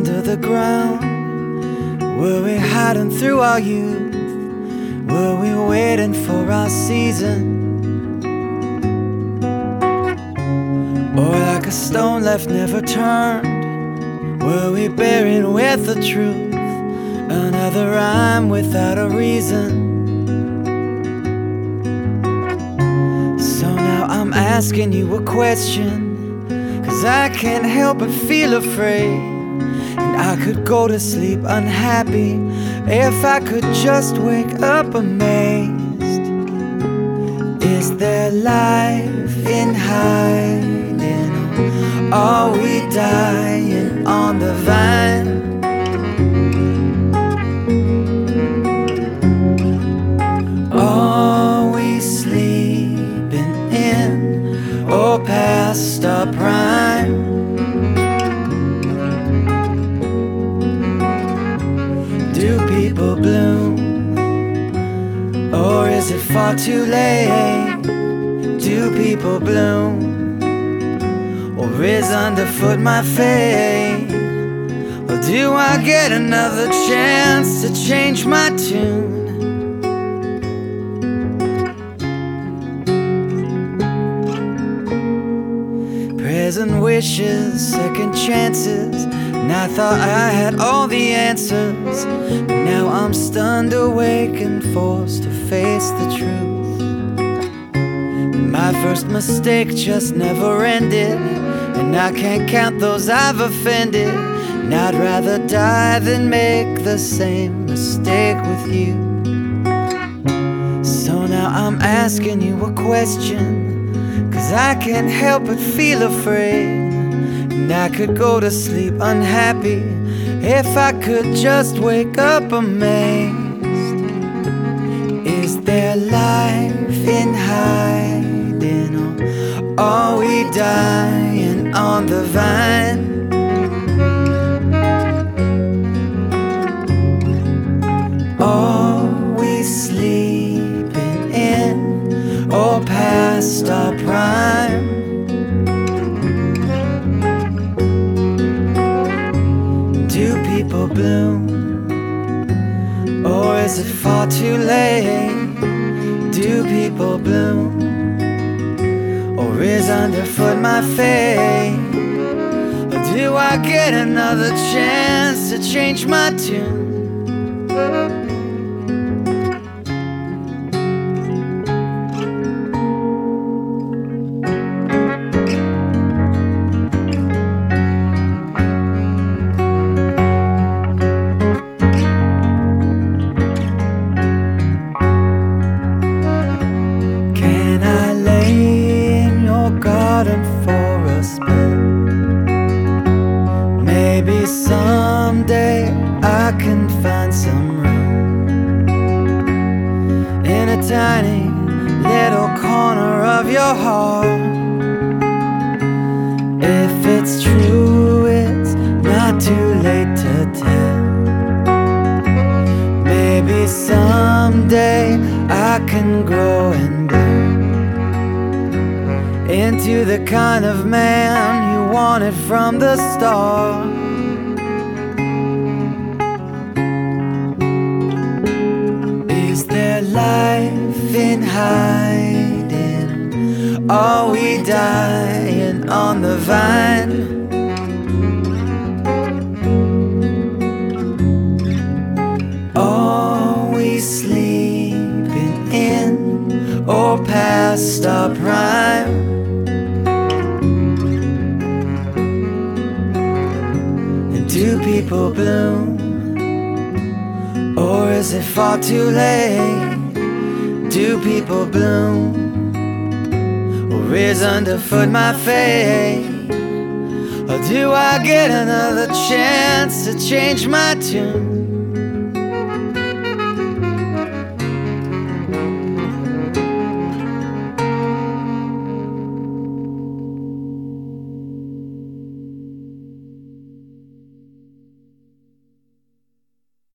under the ground? Were we hiding through our youth? Were we waiting for our season? Or like a stone left never turned, were we buried with the truth? Another rhyme without a reason. So now I'm asking you a question, 'cause I can't help but feel afraid. And I could go to sleep unhappy if I could just wake up amazed. Is there life in hiding? Are we dying on the vine? Are we sleeping in or past our prime? Do people bloom, or is it far too late? Do people bloom, or is underfoot my fate? Or do I get another chance to change my tune? Present wishes, second chances, and I thought I had all the answers. But now I'm stunned, awake, and forced to face the truth. My first mistake just never ended, and I can't count those I've offended. And I'd rather die than make the same mistake with you. So now I'm asking you a question, 'cause I can't help but feel afraid. And I could go to sleep unhappy if I could just wake up amazed. Is there life in hiding, or are we dying on the vine? Are we sleeping in or past our prime? Do people bloom, or is it far too late? Do people bloom, or is underfoot my fate? Or do I get another chance to change my tune? For a spin, maybe someday I can find some room in a tiny little corner of your heart. If it's true, it's not too late to tell. Maybe someday I can grow and bloom into the kind of man you wanted from the start. Is there life in hiding? Are we dying on the vine? Are we sleeping in or past our prime? Do people bloom, or is it far too late? Do people bloom, or is underfoot my fate? Or do I get another chance to change my tune?